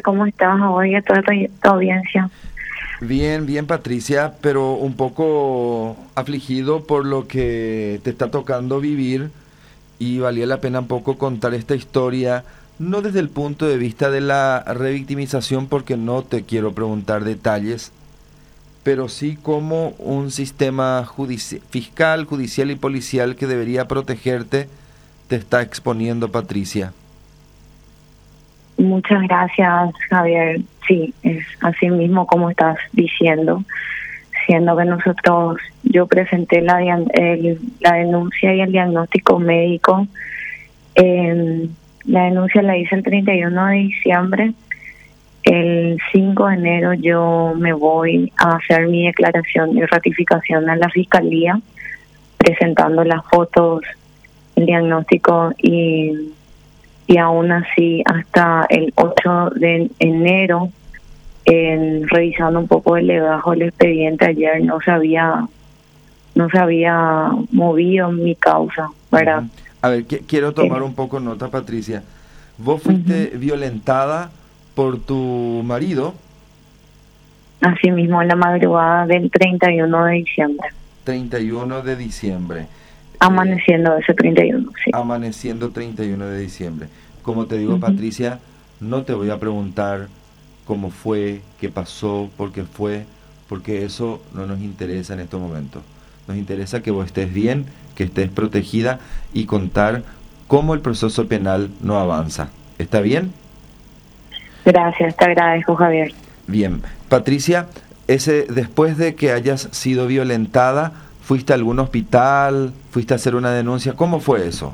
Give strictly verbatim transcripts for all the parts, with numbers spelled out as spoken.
¿cómo estás hoy a toda tu, tu audiencia? Bien, bien, Patricia, pero un poco afligido por lo que te está tocando vivir y valía la pena un poco contar esta historia, no desde el punto de vista de la revictimización, porque no te quiero preguntar detalles, pero sí como un sistema judici- fiscal, judicial y policial que debería protegerte te está exponiendo, Patricia. Muchas gracias, Javier. Sí, es así mismo como estás diciendo, siendo que nosotros, yo presenté la, dian- el- la denuncia y el diagnóstico médico. Eh, la denuncia la hice el treinta y uno de diciembre. El cinco de enero yo me voy a hacer mi declaración y ratificación a la fiscalía, presentando las fotos, el diagnóstico y... y aún así hasta el ocho de enero, en, revisando un poco el legajo del expediente ayer, no se había, no se había movido mi causa, ¿verdad? Uh-huh. A ver, qu- quiero tomar Eh, un poco nota, Patricia. Vos fuiste uh-huh. violentada por tu marido. Así mismo en la madrugada del treinta y uno de diciembre. treinta y uno de diciembre. Amaneciendo eh, ese treinta y uno, sí. Amaneciendo treinta y uno de diciembre. Como te digo, Uh-huh. Patricia, no te voy a preguntar cómo fue, qué pasó, por qué fue, porque eso no nos interesa en estos momentos. Nos interesa que vos estés bien, que estés protegida y contar cómo el proceso penal no avanza. ¿Está bien? Gracias, te agradezco, Javier. Bien. Patricia, ese, después de que hayas sido violentada, ¿fuiste a algún hospital? ¿Fuiste a hacer una denuncia? ¿Cómo fue eso?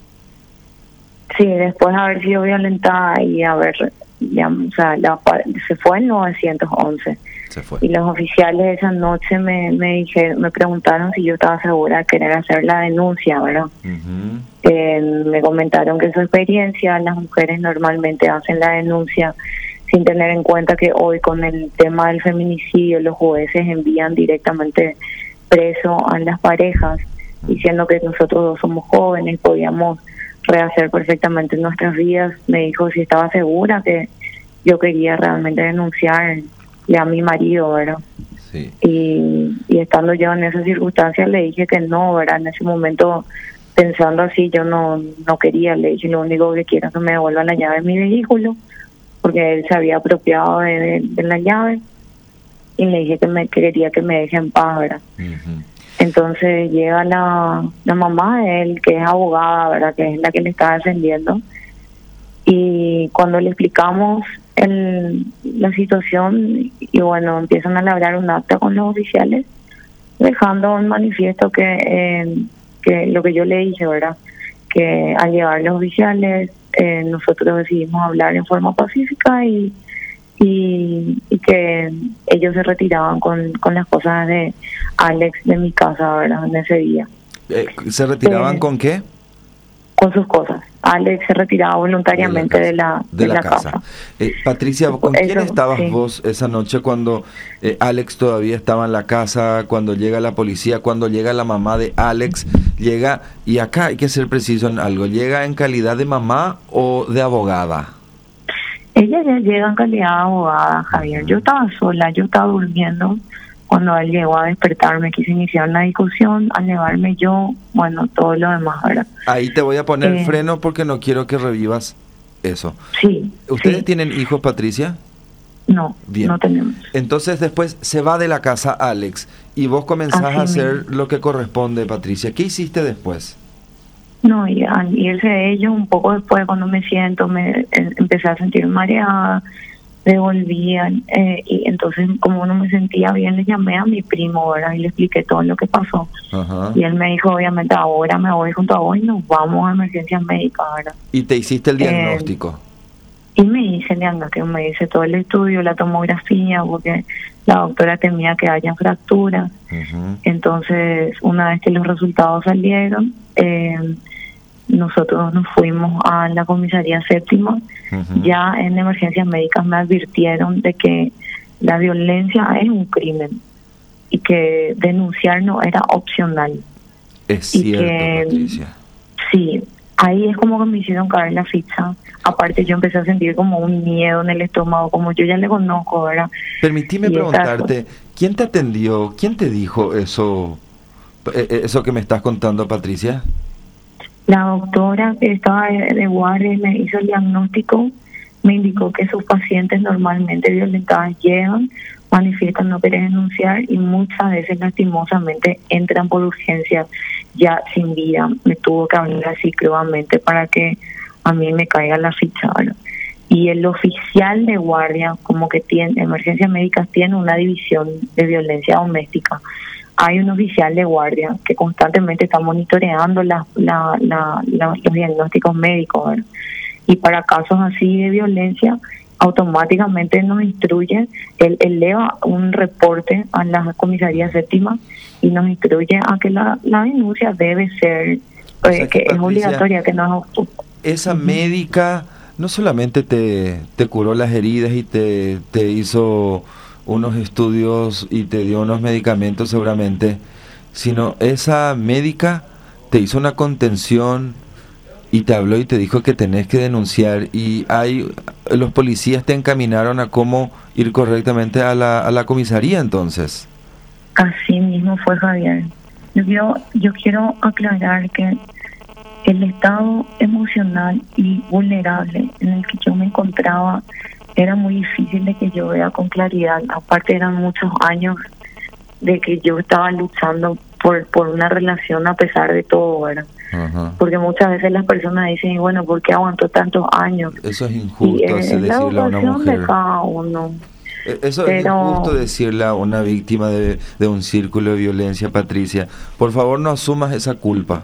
Sí, después de haber sido violentada y haber, ya, o sea, la, se fue el nueve once. Se fue. Y los oficiales esa noche me me dije, me preguntaron si yo estaba segura de querer hacer la denuncia, ¿verdad? Uh-huh. Eh, me comentaron que en su experiencia las mujeres normalmente hacen la denuncia sin tener en cuenta que hoy con el tema del feminicidio los jueces envían directamente preso a las parejas, diciendo que nosotros dos somos jóvenes, podíamos rehacer perfectamente nuestras vidas. Me dijo si estaba segura que yo quería realmente denunciarle a mi marido, ¿verdad? Sí. Y, y estando yo en esas circunstancias le dije que no, ¿verdad? En ese momento, pensando así, yo no no quería, le dije lo único que quiero es que me devuelvan la llave de mi vehículo, porque él se había apropiado de, de, de la llave, y le dije que me que quería que me deje en paz, ¿verdad? Uh-huh. Entonces llega la, la mamá de él, que es abogada, ¿verdad? Que es la que le está defendiendo. Y cuando le explicamos el, la situación, y bueno, empiezan a labrar un acta con los oficiales, dejando un manifiesto que, eh, que lo que yo le dije, ¿verdad? Que al llegar los oficiales, eh, nosotros decidimos hablar en forma pacífica y Y, y que ellos se retiraban con, con las cosas de Alex de mi casa, ¿verdad? En ese día. Eh, ¿Se retiraban Eh, con qué? Con sus cosas. Alex se retiraba voluntariamente de la, de la, de la casa. casa. Eh, Patricia, ¿con Eso, quién estabas sí. vos esa noche cuando eh, Alex todavía estaba en la casa, cuando llega la policía, cuando llega la mamá de Alex, llega, y acá hay que ser preciso en algo, ¿llega en calidad de mamá o de abogada? Ella ya llega en calidad de abogada, Javier. Yo estaba sola, yo estaba durmiendo cuando él llegó a despertarme. Quise iniciar una discusión, al llevarme yo, bueno, todo lo demás, ¿verdad? Ahí te voy a poner Eh, freno porque no quiero que revivas eso. Sí. ¿Ustedes sí. tienen hijos, Patricia? No, Bien. no tenemos. Entonces después se va de la casa Alex y vos comenzás Así a hacer mismo. lo que corresponde, Patricia. ¿Qué hiciste después? No, y al irse de ellos, un poco después, cuando me siento, me eh, empecé a sentir mareada, devolvían, eh, y entonces, como no me sentía bien, le llamé a mi primo, ¿verdad? Y le expliqué todo lo que pasó. Ajá. Y él me dijo, obviamente, ahora me voy junto a vos y nos vamos a emergencias médicas, ¿verdad? Y te hiciste el diagnóstico. Eh, y me hice el diagnóstico, me hice todo el estudio, la tomografía, porque la doctora temía que hayan fracturas. Uh-huh. Entonces, una vez que los resultados salieron, eh, nosotros nos fuimos a la comisaría séptima. Uh-huh. Ya en emergencias médicas me advirtieron de que la violencia es un crimen y que denunciar no era opcional. Es y cierto, que, Patricia. Sí, ahí es como que me hicieron caer la ficha. Aparte yo empecé a sentir como un miedo en el estómago, como yo ya le conozco, ¿verdad? Permitime preguntarte, ¿quién te atendió? ¿Quién te dijo eso, eso que me estás contando, Patricia? La doctora que estaba de guardia me hizo el diagnóstico, me indicó que sus pacientes normalmente violentadas llegan, manifiestan no querer denunciar y muchas veces lastimosamente entran por urgencia ya sin vida. Me tuvo que hablar así crudamente para que a mí me caiga la ficha, ¿verdad? Y el oficial de guardia, como que tiene, Emergencias Médicas tiene una división de violencia doméstica. Hay un oficial de guardia que constantemente está monitoreando la, la, la, la, los diagnósticos médicos, ¿verdad? Y para casos así de violencia, automáticamente nos instruye, él eleva un reporte a la comisaría séptima y nos instruye a que la, la denuncia debe ser, eh, o sea que, que Patricia, es obligatoria, que no es... Esa uh-huh. médica no solamente te, te curó las heridas y te, te hizo unos estudios y te dio unos medicamentos seguramente, sino esa médica te hizo una contención y te habló y te dijo que tenés que denunciar, y hay los policías te encaminaron a cómo ir correctamente a la, a la comisaría entonces. Así mismo fue, Javier. Yo, yo quiero aclarar que el estado emocional y vulnerable en el que yo me encontraba era muy difícil de que yo vea con claridad. Aparte eran muchos años de que yo estaba luchando por por una relación a pesar de todo, ¿verdad? Uh-huh. Porque muchas veces las personas dicen, y bueno, ¿por qué aguantó tantos años? Eso es injusto, y, así eh, decirle a una mujer. De cada uno. Eso Pero... es injusto decirle a una víctima de, de un círculo de violencia, Patricia. Por favor, no asumas esa culpa.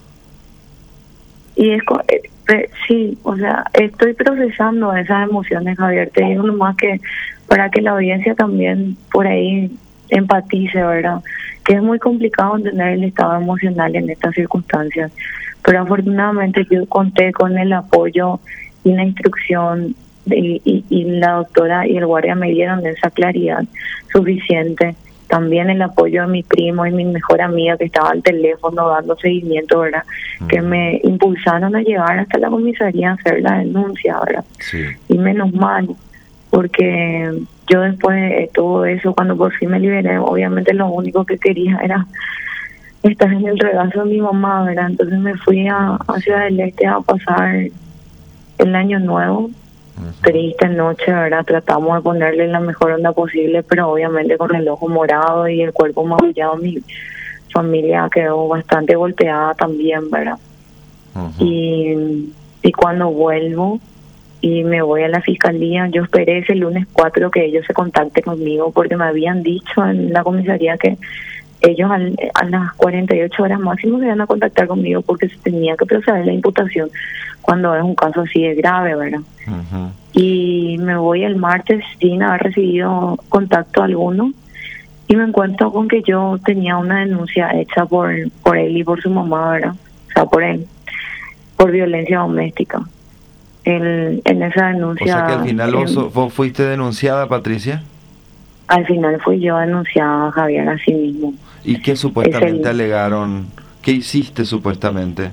Y es eh, sí, o sea, estoy procesando esas emociones, Javier. Te digo nomás que para que la audiencia también por ahí empatice, ¿verdad? Que es muy complicado entender el estado emocional en estas circunstancias. Pero afortunadamente yo conté con el apoyo y la instrucción de, y, y la doctora y el guardia me dieron esa claridad suficiente. También el apoyo de mi primo y mi mejor amiga que estaba al teléfono dando seguimiento, ¿verdad? Uh-huh. Que me impulsaron a llegar hasta la comisaría a hacer la denuncia, ¿verdad? Sí. Y menos mal, porque yo después de todo eso, cuando por fin me liberé, obviamente lo único que quería era estar en el regazo de mi mamá, ¿verdad? Entonces me fui a, a Ciudad del Este a pasar el año nuevo. Uh-huh. Triste noche, ¿verdad? Tratamos de ponerle la mejor onda posible, pero obviamente con el ojo morado y el cuerpo magullado, mi familia quedó bastante golpeada también, ¿verdad? Uh-huh. Y, y cuando vuelvo y me voy a la fiscalía, yo esperé ese lunes cuatro que ellos se contacten conmigo, porque me habían dicho en la comisaría que ellos al, a las cuarenta y ocho horas máximo se iban a contactar conmigo porque se tenía que proceder la imputación cuando es un caso así de grave, ¿verdad? Uh-huh. Y me voy el martes sin haber recibido contacto alguno y me encuentro con que yo tenía una denuncia hecha por por él y por su mamá, ¿verdad? O sea, por él, por violencia doméstica. El, en esa denuncia... O sea que al final vos, eh, vos fuiste denunciada, Patricia. Al final fui yo denunciada, Javier, a sí mismo. ¿Y qué supuestamente el... alegaron? ¿Qué hiciste supuestamente?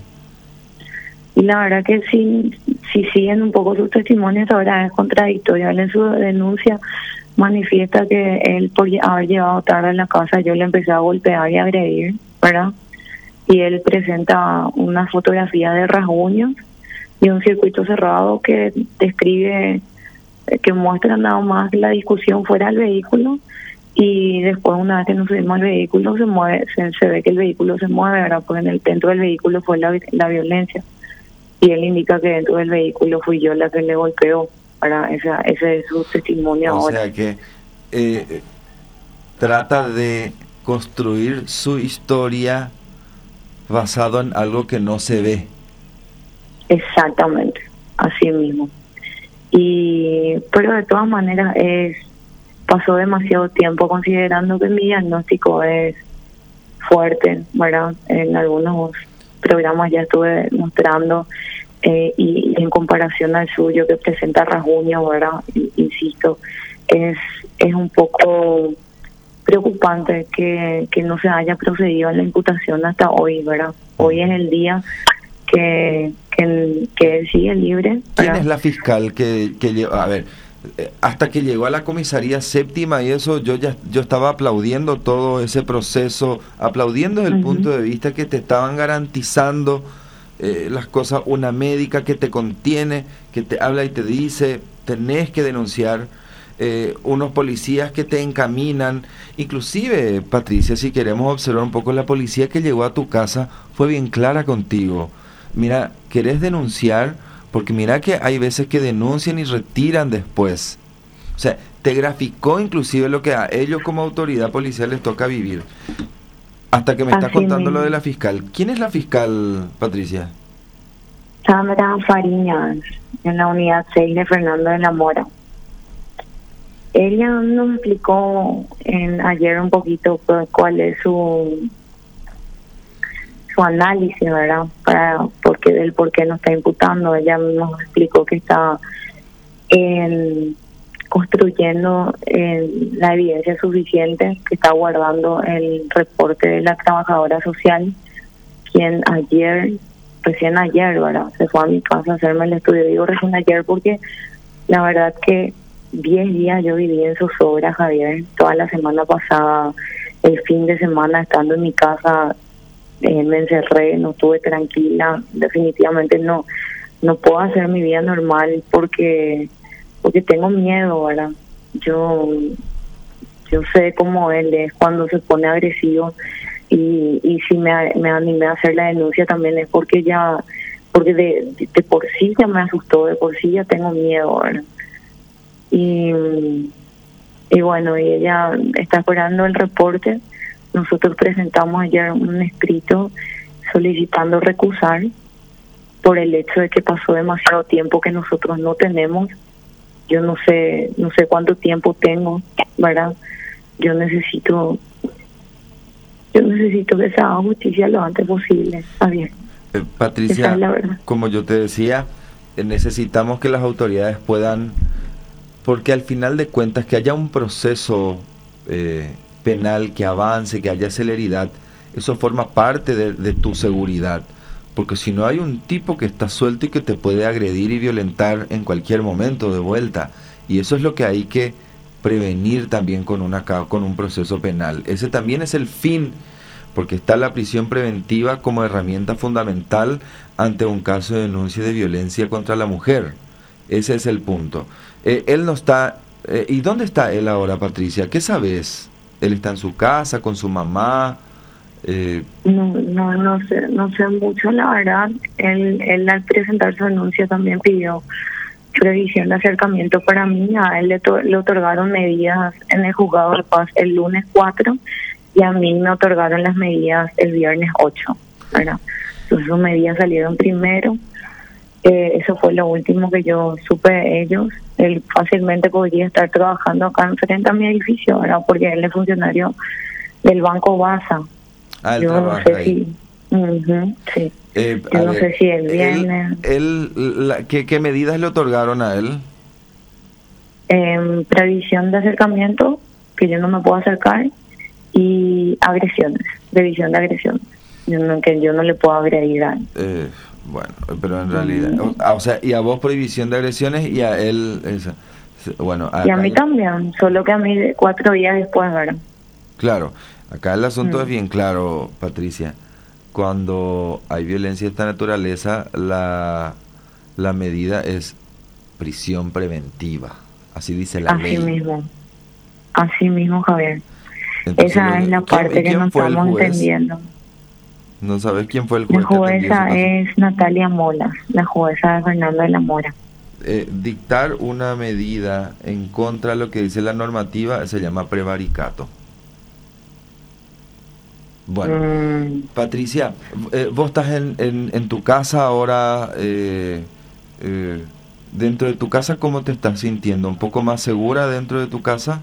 Y la verdad que sí, si siguen un poco sus testimonios, ahora es contradictorio. Él en su denuncia manifiesta que él, por haber llegado tarde a la casa, yo le empecé a golpear y a agredir, ¿verdad? Y él presenta una fotografía de rasguños y un circuito cerrado que describe, que muestra nada más la discusión fuera del vehículo. Y después, una vez que nos subimos al vehículo, se mueve, se, se ve que el vehículo se mueve, ¿verdad? Porque en el dentro del vehículo fue la, la violencia. Y él indica que dentro del vehículo fui yo la que le golpeó. Para esa, ese es su testimonio o ahora. O sea que eh, trata de construir su historia basado en algo que no se ve. Exactamente, así mismo. Y pero de todas maneras es pasó demasiado tiempo, considerando que mi diagnóstico es fuerte, ¿verdad? En algunos programas ya estuve mostrando, eh, y, y en comparación al suyo, que presenta rasguños, ¿verdad? Insisto, es es un poco preocupante que, que no se haya procedido a la imputación hasta hoy, ¿verdad? Hoy es el día que, que, que él sigue libre. ¿Quién es la fiscal que, que lleva? A ver, hasta que llegó a la comisaría séptima y eso, yo ya yo estaba aplaudiendo todo ese proceso, aplaudiendo desde el uh-huh. punto de vista que te estaban garantizando eh, las cosas, una médica que te contiene, que te habla y te dice, tenés que denunciar, eh, unos policías que te encaminan, inclusive, Patricia, si queremos observar un poco, la policía que llegó a tu casa fue bien clara contigo. Mira, ¿querés denunciar? Porque mira que hay veces que denuncian y retiran después. O sea, te graficó inclusive lo que a ellos como autoridad policial les toca vivir. Hasta que me estás contando mismo. Lo de la fiscal. ¿Quién es la fiscal, Patricia? Sandra Fariñas, en la unidad seis de Fernando de la Mora. Ella nos explicó en, ayer un poquito cuál es su... su análisis, ¿verdad? Para porque del por qué nos está imputando. Ella nos explicó que está en, construyendo en, la evidencia suficiente, que está guardando el reporte de la trabajadora social, quien ayer, recién ayer, ¿verdad? Se fue a mi casa a hacerme el estudio. Digo recién ayer porque la verdad que diez días yo viví en zozobra, Javier. Toda la semana pasada, el fin de semana estando en mi casa, Eh, me encerré, no estuve tranquila, definitivamente no no puedo hacer mi vida normal porque porque tengo miedo, ¿verdad? Yo yo sé cómo él es cuando se pone agresivo y, y si me, me animé a hacer la denuncia también es porque ya porque de, de, de por sí ya me asustó, de por sí ya tengo miedo, ¿verdad? Y, y bueno, y ella está esperando el reporte. Nosotros presentamos ayer un escrito solicitando recusar por el hecho de que pasó demasiado tiempo que nosotros no tenemos. Yo no sé, no sé cuánto tiempo tengo, ¿verdad? Yo necesito, yo necesito que se haga justicia lo antes posible. Está bien. Eh, Patricia, como yo te decía, eh, necesitamos que las autoridades puedan, porque al final de cuentas que haya un proceso eh, penal que avance, que haya celeridad, eso forma parte de, de tu seguridad, porque si no hay un tipo que está suelto y que te puede agredir y violentar en cualquier momento de vuelta, y eso es lo que hay que prevenir también con una con un proceso penal. Ese también es el fin, porque está la prisión preventiva como herramienta fundamental ante un caso de denuncia de violencia contra la mujer. Ese es el punto. Eh, él no está, eh, ¿y dónde está él ahora, Patricia? ¿Qué sabes? ¿Él está en su casa, con su mamá? Eh... No, no, no sé, no sé mucho, la verdad. Él, él al presentar su denuncia también pidió previsión de acercamiento para mí. A él le, to- le otorgaron medidas en el juzgado de paz el lunes cuatro y a mí me otorgaron las medidas el viernes ocho, ¿verdad? Entonces sus medidas salieron primero. Eh, eso fue lo último que yo supe de ellos. Él fácilmente podría estar trabajando acá enfrente a mi edificio, ¿verdad? Porque él es funcionario del Banco Baza. Ah, él yo trabaja no sé ahí. si uh-huh, sí. Eh, yo no ver, sé si él viene. Él, él, la, ¿qué, ¿Qué medidas le otorgaron a él? Eh, previsión de acercamiento, que yo no me puedo acercar, y agresiones, previsión de agresiones, yo no, que yo no le puedo agredir a él. Eh, bueno, pero en realidad, o, o sea, y a vos prohibición de agresiones y a él, esa, bueno, a y a mí también, solo que a mí cuatro días después, ¿verdad? Claro, acá el asunto mm. es bien claro, Patricia. Cuando hay violencia de esta naturaleza, la la medida es prisión preventiva, así dice la así ley. Así mismo, así mismo, Javier. Entonces, esa es la parte que no estamos entendiendo. ¿No sabes quién fue el juez? La jueza es Natalia Molas, la jueza de Fernando de la Mora. Eh, dictar una medida en contra de lo que dice la normativa se llama prevaricato. Bueno, mm. Patricia, eh, vos estás en, en, en tu casa ahora, eh, eh, dentro de tu casa, ¿cómo te estás sintiendo? ¿Un poco más segura dentro de tu casa?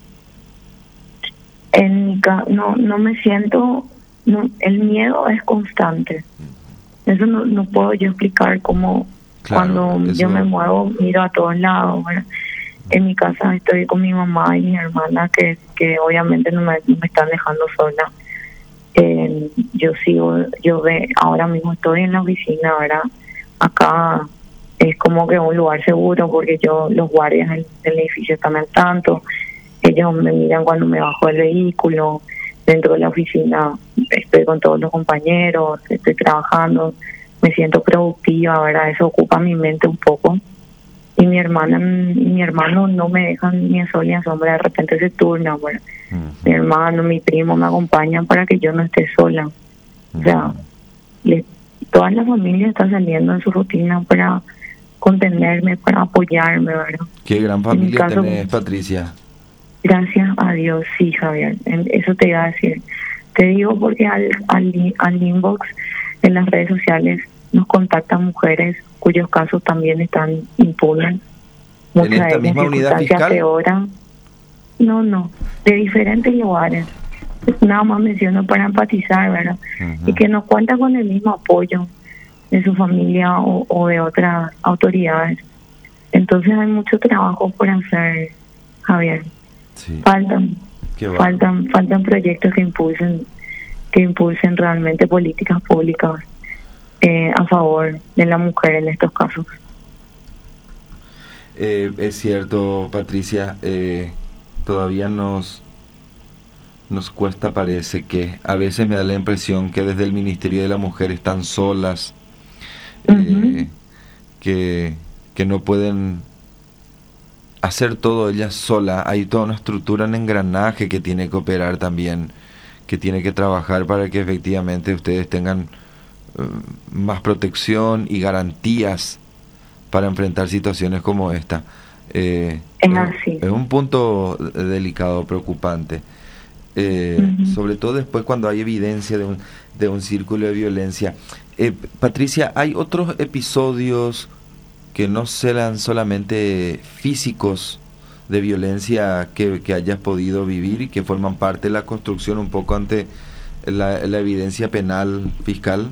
En mi ca- no, no me siento... No, el miedo es constante. Eso no, no puedo yo explicar cómo claro, cuando eso... yo me muevo miro a todos lados, ¿verdad? En mi casa estoy con mi mamá y mi hermana que, que obviamente no me, no me están dejando sola. Eh, yo sigo, yo ve, ahora mismo estoy en la oficina, ¿verdad? Acá es como que un lugar seguro porque yo, los guardias del, del edificio están al tanto, ellos me miran cuando me bajo del vehículo, dentro de la oficina estoy con todos los compañeros, estoy trabajando, me siento productiva, ¿verdad? Eso ocupa mi mente un poco. Y mi hermana y mi hermano no me dejan ni a sol ni a sombra, de repente se turnan, ¿verdad? Uh-huh. Mi hermano, mi primo me acompañan para que yo no esté sola. Uh-huh. O sea, le, toda la familia está saliendo en su rutina para contenerme, para apoyarme, ¿verdad? Qué gran familia caso, tenés, Patricia. Gracias a Dios, sí, Javier. Eso te iba a decir. Te digo porque al, al, al inbox en las redes sociales nos contactan mujeres cuyos casos también están impunes. ¿En esta misma unidad fiscal? Peoran. No, no, de diferentes lugares. Nada más menciono para empatizar, ¿verdad? Uh-huh. Y que nos cuentan con el mismo apoyo de su familia o, o de otras autoridades. Entonces hay mucho trabajo por hacer, Javier. Sí. Faltan, faltan, faltan proyectos que impulsen, que impulsen realmente políticas públicas eh, a favor de la mujer en estos casos. Eh, es cierto, Patricia, eh, todavía nos nos cuesta, parece que a veces me da la impresión que desde el Ministerio de la Mujer están solas, uh-huh. eh, que, que no pueden hacer todo ellas solas. Hay toda una estructura en engranaje que tiene que operar también, que tiene que trabajar para que efectivamente ustedes tengan uh, más protección y garantías para enfrentar situaciones como esta. Eh, es así. Es un punto delicado, preocupante. Eh, uh-huh. Sobre todo después cuando hay evidencia de un, de un círculo de violencia. Eh, Patricia, ¿hay otros episodios que no serán solamente físicos de violencia que, que hayas podido vivir y que forman parte de la construcción un poco ante la, la evidencia penal fiscal?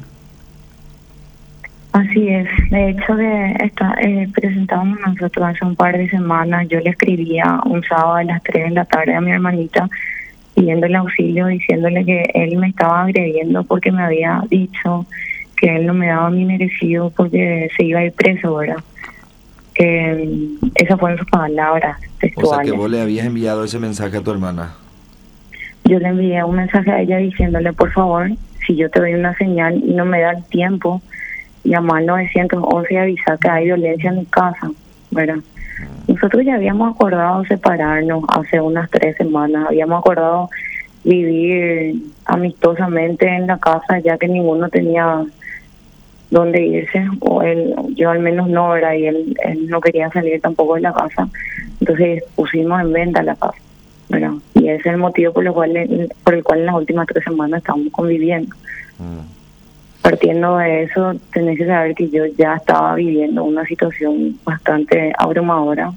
Así es. De hecho, de esta, eh, presentábamos nosotros hace un par de semanas. Yo le escribía un sábado a las tres de la tarde a mi hermanita pidiéndole auxilio, diciéndole que él me estaba agrediendo porque me había dicho que él no me daba mi merecido porque se iba a ir preso, ¿verdad? Que esas fueron sus palabras textuales. O sea, que vos le habías enviado ese mensaje a tu hermana. Yo le envié un mensaje a ella diciéndole, por favor, si yo te doy una señal y no me da el tiempo, llama al nueve once y avisa que hay violencia en mi casa, ¿verdad? Nosotros ya habíamos acordado separarnos hace unas tres semanas, habíamos acordado vivir amistosamente en la casa ya que ninguno tenía dónde irse, o él, yo al menos no, ¿verdad? Y él, él no quería salir tampoco de la casa, entonces pusimos en venta la casa, ¿verdad? Y ese es el motivo por el cual, por el cual en las últimas tres semanas estamos conviviendo. Mm. Partiendo de eso, tenés que saber que yo ya estaba viviendo una situación bastante abrumadora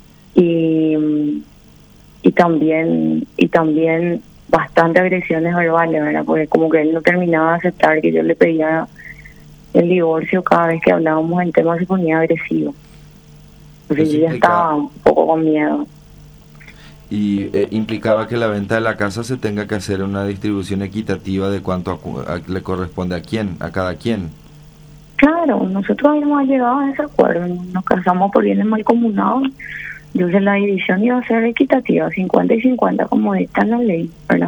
y y también y también bastante agresiones verbales, ¿verdad? Porque como que él no terminaba de aceptar que yo le pedía el divorcio, cada vez que hablábamos del tema se ponía agresivo. Entonces yo ya estaba un poco con miedo. Y eh, implicaba que la venta de la casa se tenga que hacer una distribución equitativa de cuánto a, a, le corresponde a quién, a cada quien. Claro, nosotros habíamos llegado a ese acuerdo, nos casamos por bienes mancomunados, entonces la división iba a ser equitativa, cincuenta y cincuenta como dicta la ley, ¿verdad?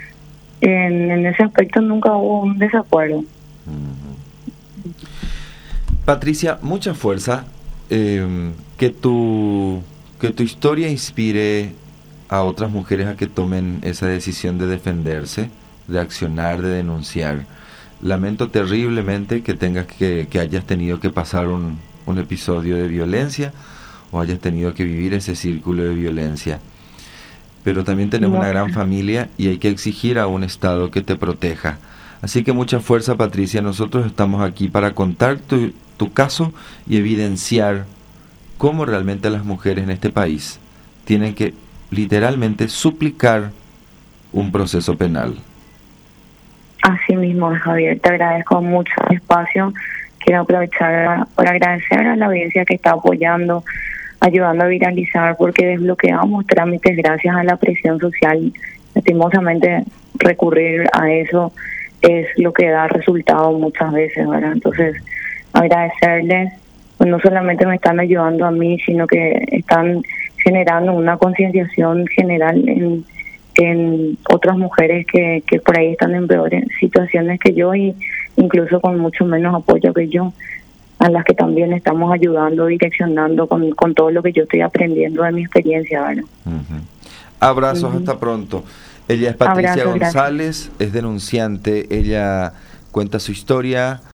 En, en ese aspecto nunca hubo un desacuerdo. Uh-huh. Patricia, mucha fuerza, eh, que tu que tu historia inspire a otras mujeres a que tomen esa decisión de defenderse, de accionar, de denunciar. Lamento terriblemente que tengas que, que hayas tenido que pasar un, un episodio de violencia o hayas tenido que vivir ese círculo de viencia. Pero también tenemos una gran familia y hay que exigir a un Estado que te proteja. Así que mucha fuerza, Patricia. Nosotros estamos aquí para contar tu, tu caso y evidenciar cómo realmente las mujeres en este país tienen que literalmente suplicar un proceso penal. Así mismo, Javier, te agradezco mucho el espacio. Quiero aprovechar para agradecer a la audiencia que está apoyando, ayudando a viralizar, porque desbloqueamos trámites gracias a la presión social. Lastimosamente, recurrir a eso es lo que da resultado muchas veces, ¿verdad? Entonces, agradecerles, pues no solamente me están ayudando a mí, sino que están generando una concienciación general en, en otras mujeres que, que por ahí están en peores situaciones que yo y incluso con mucho menos apoyo que yo, a las que también estamos ayudando, direccionando con, con todo lo que yo estoy aprendiendo de mi experiencia, ¿verdad? Uh-huh. Abrazos, uh-huh. Hasta pronto. Ella es Patricia Abrazo, González, gracias. Es denunciante, ella cuenta su historia.